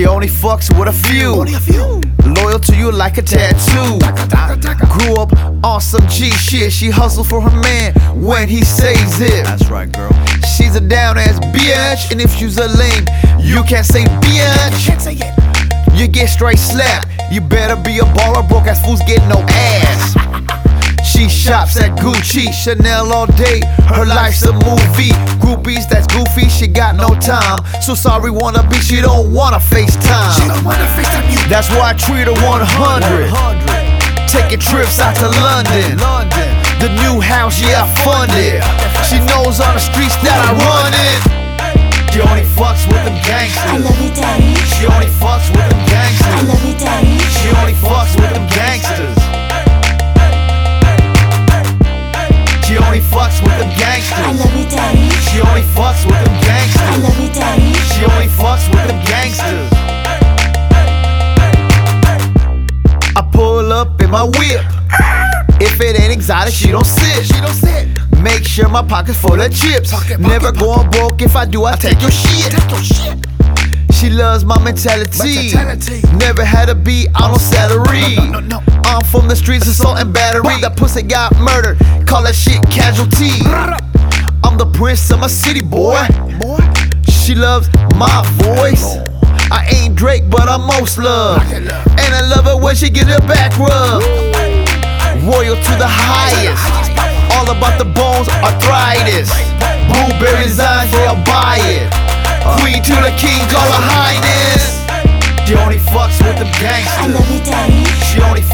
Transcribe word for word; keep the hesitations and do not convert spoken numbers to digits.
She only fucks with a few. Loyal to you like a tattoo. Grew up on some G shit. She hustles for her man when he says it. That's right, girl. She's a down ass bitch, and if she's a lame, you can't say bitch. You get straight slapped. You better be a baller, broke ass fools get no ass. She shops at Gucci, Chanel all day, her life's a movie. Groupies, that's goofy, she got no time. So sorry wanna be, she don't wanna FaceTime. She don't wanna FaceTime you. That's why I treat her one hundred. Taking trips out to London. The new house, yeah, I funded. She knows on the streets that I run it. She only fucks with them gangsters. I love you, daddy. She only fucks with them gangsters. I love you, daddy. She only fucks with them gangsters. She only fucks with them I gangsters. love you, daddy. She only fucks with them I gangsters. love you, daddy. She only fucks with them gangsters. I pull up in my whip. If it ain't exotic, she don't sit. She don't sit. Make sure my pocket's full of chips. Pocket, Never pocket, going broke. If I do, I take your shit. Take your shit. She loves my mentality. Mentality. Never had to be on no salary. No, no, no, no. I'm from the streets, assault and battery. That pussy got murdered. Call that shit casualty. I'm the prince of my city, boy. Boy. She loves my voice. I ain't Drake, but I'm most loved. Like it, love. And I love it when she get her back rubbed. Royal to the highest. All about the bones, arthritis. Blueberries eyes, yeah, I'll buy it. Queen to the king, call her highness. She only fucks with them I gangsters. love you, daddy. She only